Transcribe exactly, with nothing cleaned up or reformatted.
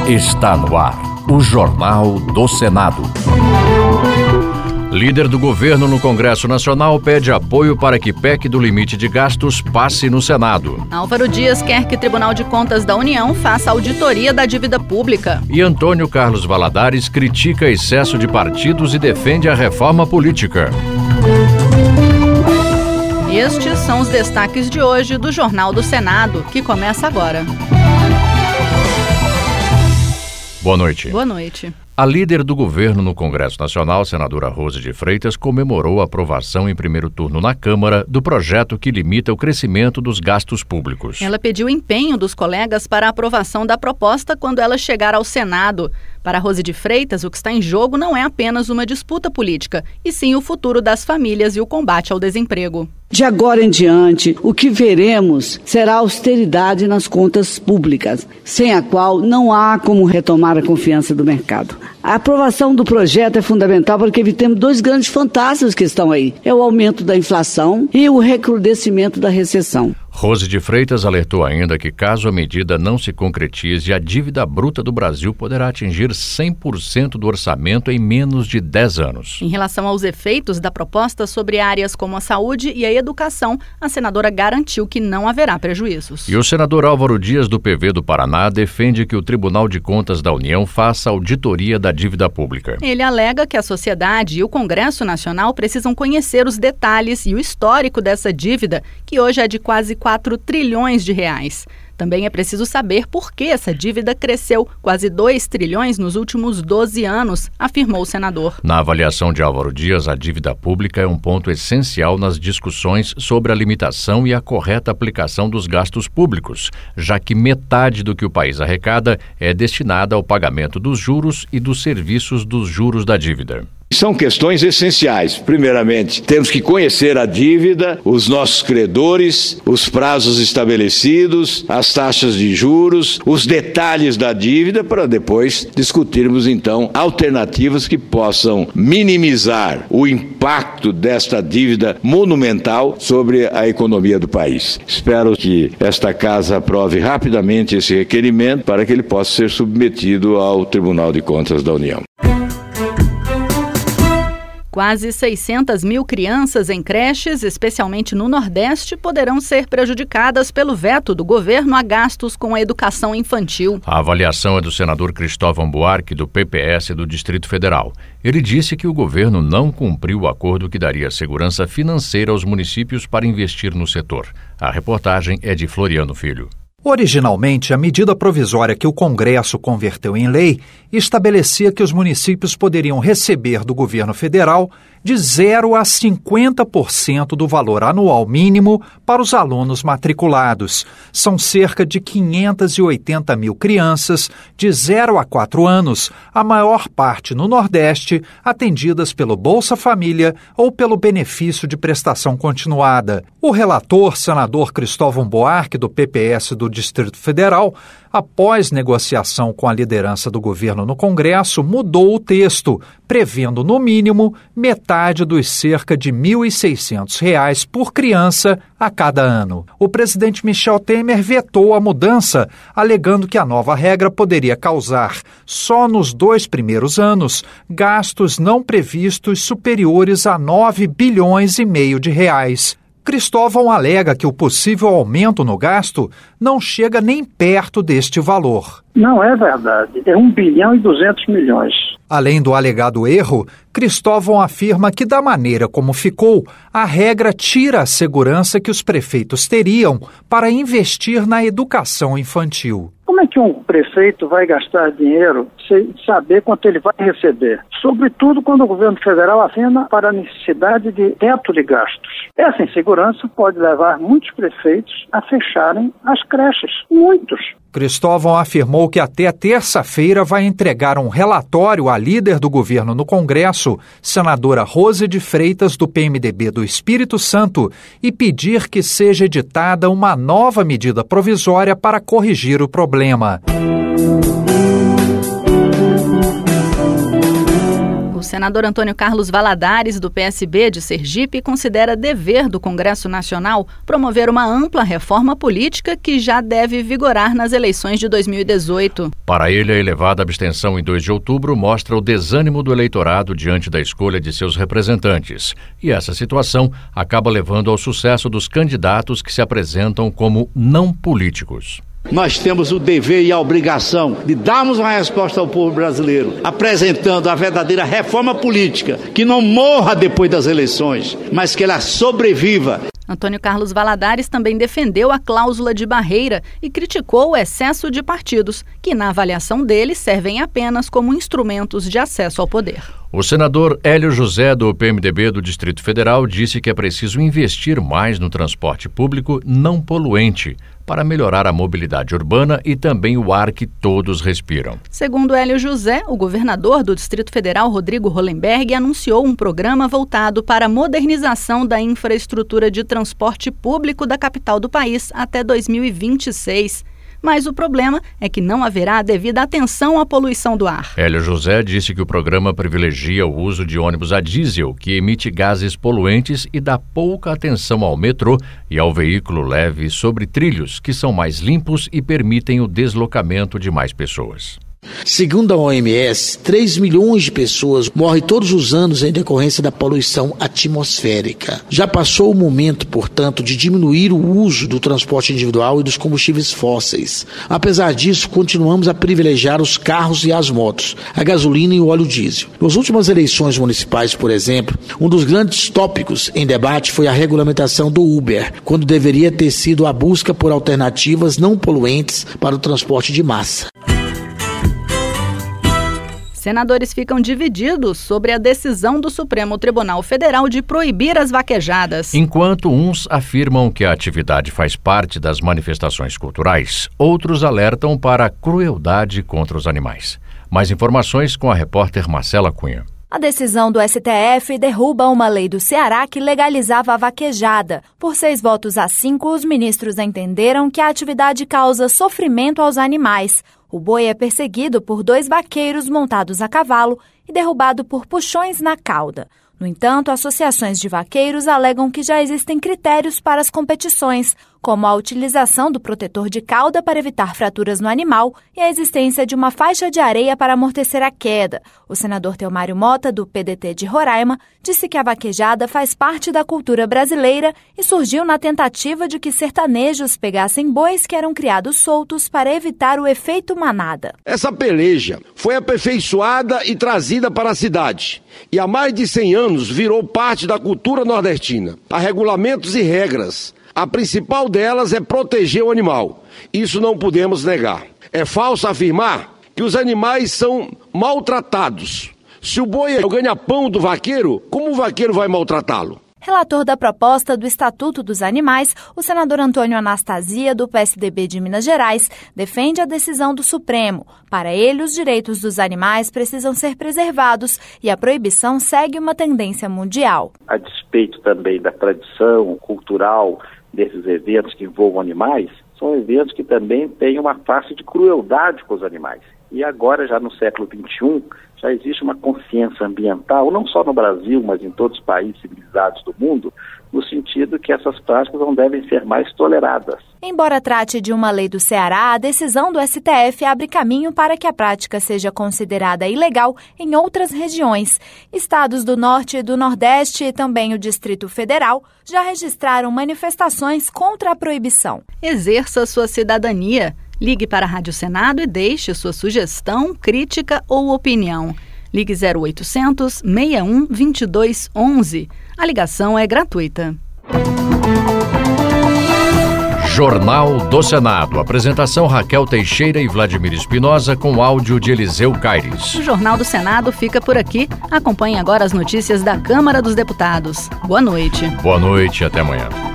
Está no ar o Jornal do Senado. Líder do governo no Congresso Nacional pede apoio para que P E C do limite de gastos passe no Senado. Álvaro Dias quer que o Tribunal de Contas da União faça auditoria da dívida pública. E Antônio Carlos Valadares critica excesso de partidos e defende a reforma política. Estes são os destaques de hoje do Jornal do Senado, que começa agora. Boa noite. Boa noite. A líder do governo no Congresso Nacional, senadora Rose de Freitas, comemorou a aprovação em primeiro turno na Câmara do projeto que limita o crescimento dos gastos públicos. Ela pediu empenho dos colegas para a aprovação da proposta quando ela chegar ao Senado. Para Rose de Freitas, o que está em jogo não é apenas uma disputa política, e sim o futuro das famílias e o combate ao desemprego. De agora em diante, o que veremos será austeridade nas contas públicas, sem a qual não há como retomar a confiança do mercado. A aprovação do projeto é fundamental porque evitemos dois grandes fantasmas que estão aí. É o aumento da inflação e o recrudescimento da recessão. Rose de Freitas alertou ainda que, caso a medida não se concretize, a dívida bruta do Brasil poderá atingir cem por cento do orçamento em menos de dez anos. Em relação aos efeitos da proposta sobre áreas como a saúde e a educação, a senadora garantiu que não haverá prejuízos. E o senador Álvaro Dias, do P V do Paraná, defende que o Tribunal de Contas da União faça auditoria da dívida pública. Ele alega que a sociedade e o Congresso Nacional precisam conhecer os detalhes e o histórico dessa dívida, que hoje é de quase quatro trilhões de reais. Também é preciso saber por que essa dívida cresceu quase dois trilhões nos últimos doze anos, afirmou o senador. Na avaliação de Álvaro Dias, a dívida pública é um ponto essencial nas discussões sobre a limitação e a correta aplicação dos gastos públicos, já que metade do que o país arrecada é destinada ao pagamento dos juros e dos serviços dos juros da dívida. São questões essenciais. Primeiramente, temos que conhecer a dívida, os nossos credores, os prazos estabelecidos, as taxas de juros, os detalhes da dívida, para depois discutirmos, então, alternativas que possam minimizar o impacto desta dívida monumental sobre a economia do país. Espero que esta Casa aprove rapidamente esse requerimento para que ele possa ser submetido ao Tribunal de Contas da União. Quase seiscentas mil crianças em creches, especialmente no Nordeste, poderão ser prejudicadas pelo veto do governo a gastos com a educação infantil. A avaliação é do senador Cristóvão Buarque, do P P S do Distrito Federal. Ele disse que o governo não cumpriu o acordo que daria segurança financeira aos municípios para investir no setor. A reportagem é de Floriano Filho. Originalmente, a medida provisória que o Congresso converteu em lei estabelecia que os municípios poderiam receber do governo federal de zero a cinquenta por cento do valor anual mínimo para os alunos matriculados. São cerca de quinhentas e oitenta mil crianças de zero a quatro anos, a maior parte no Nordeste, atendidas pelo Bolsa Família ou pelo benefício de prestação continuada. O relator, senador Cristóvão Buarque, do P P S do Distrito Federal, após negociação com a liderança do governo no Congresso, mudou o texto, prevendo, no mínimo, metade dos cerca de mil e seiscentos reais por criança a cada ano. O presidente Michel Temer vetou a mudança, alegando que a nova regra poderia causar, só nos dois primeiros anos, gastos não previstos superiores a nove bilhões e meio de reais. Cristóvão alega que o possível aumento no gasto não chega nem perto deste valor. Não é verdade. É um bilhão e duzentos milhões. Além do alegado erro, Cristóvão afirma que, da maneira como ficou, a regra tira a segurança que os prefeitos teriam para investir na educação infantil. Como é que um prefeito vai gastar dinheiro sem saber quanto ele vai receber? Sobretudo quando o governo federal afina para a necessidade de teto de gastos. Essa insegurança pode levar muitos prefeitos a fecharem as creches. Muitos. Cristóvão afirmou que até terça-feira vai entregar um relatório à líder do governo no Congresso, senadora Rose de Freitas, do P M D B do Espírito Santo, e pedir que seja editada uma nova medida provisória para corrigir o problema. O senador Antônio Carlos Valadares, do P S B de Sergipe, considera dever do Congresso Nacional promover uma ampla reforma política que já deve vigorar nas eleições de dois mil e dezoito. Para ele, a elevada abstenção em dois de outubro mostra o desânimo do eleitorado diante da escolha de seus representantes. E essa situação acaba levando ao sucesso dos candidatos que se apresentam como não políticos. Nós temos o dever e a obrigação de darmos uma resposta ao povo brasileiro, apresentando a verdadeira reforma política, que não morra depois das eleições, mas que ela sobreviva. Antônio Carlos Valadares também defendeu a cláusula de barreira e criticou o excesso de partidos, que na avaliação dele servem apenas como instrumentos de acesso ao poder. O senador Hélio José, do P M D B do Distrito Federal, disse que é preciso investir mais no transporte público não poluente para melhorar a mobilidade urbana e também o ar que todos respiram. Segundo Hélio José, o governador do Distrito Federal, Rodrigo Hollenberg, anunciou um programa voltado para a modernização da infraestrutura de transporte público da capital do país até dois mil e vinte e seis. Mas o problema é que não haverá a devida atenção à poluição do ar. Hélio José disse que o programa privilegia o uso de ônibus a diesel, que emite gases poluentes, e dá pouca atenção ao metrô e ao veículo leve sobre trilhos, que são mais limpos e permitem o deslocamento de mais pessoas. Segundo a O M S, três milhões de pessoas morrem todos os anos em decorrência da poluição atmosférica. Já passou o momento, portanto, de diminuir o uso do transporte individual e dos combustíveis fósseis. Apesar disso, continuamos a privilegiar os carros e as motos, a gasolina e o óleo diesel. Nas últimas eleições municipais, por exemplo, um dos grandes tópicos em debate foi a regulamentação do Uber, quando deveria ter sido a busca por alternativas não poluentes para o transporte de massa. Senadores ficam divididos sobre a decisão do Supremo Tribunal Federal de proibir as vaquejadas. Enquanto uns afirmam que a atividade faz parte das manifestações culturais, outros alertam para a crueldade contra os animais. Mais informações com a repórter Marcela Cunha. A decisão do S T F derruba uma lei do Ceará que legalizava a vaquejada. Por seis votos a cinco, os ministros entenderam que a atividade causa sofrimento aos animais. O boi é perseguido por dois vaqueiros montados a cavalo e derrubado por puxões na cauda. No entanto, associações de vaqueiros alegam que já existem critérios para as competições, como a utilização do protetor de cauda para evitar fraturas no animal e a existência de uma faixa de areia para amortecer a queda. O senador Teomário Mota, do P D T de Roraima, disse que a vaquejada faz parte da cultura brasileira e surgiu na tentativa de que sertanejos pegassem bois que eram criados soltos para evitar o efeito manada. Essa peleja foi aperfeiçoada e trazida para a cidade e há mais de cem anos virou parte da cultura nordestina. Há regulamentos e regras. A principal delas é proteger o animal. Isso não podemos negar. É falso afirmar que os animais são maltratados. Se o boi é o ganha-pão do vaqueiro, como o vaqueiro vai maltratá-lo? Relator da proposta do Estatuto dos Animais, o senador Antônio Anastasia, do P S D B de Minas Gerais, defende a decisão do Supremo. Para ele, os direitos dos animais precisam ser preservados e a proibição segue uma tendência mundial. A despeito também da tradição cultural desses eventos que envolvam animais, são eventos que também têm uma face de crueldade com os animais. E agora, já no século vinte e um, já existe uma consciência ambiental, não só no Brasil, mas em todos os países civilizados do mundo, no sentido que essas práticas não devem ser mais toleradas. Embora trate de uma lei do Ceará, a decisão do S T F abre caminho para que a prática seja considerada ilegal em outras regiões. Estados do Norte e do Nordeste e também o Distrito Federal já registraram manifestações contra a proibição. Exerça sua cidadania. Ligue para a Rádio Senado e deixe sua sugestão, crítica ou opinião. Ligue zero oitocentos, seis um, dois dois um um. A ligação é gratuita. Jornal do Senado. Apresentação Raquel Teixeira e Vladimir Espinosa, com áudio de Eliseu Caires. O Jornal do Senado fica por aqui. Acompanhe agora as notícias da Câmara dos Deputados. Boa noite. Boa noite e até amanhã.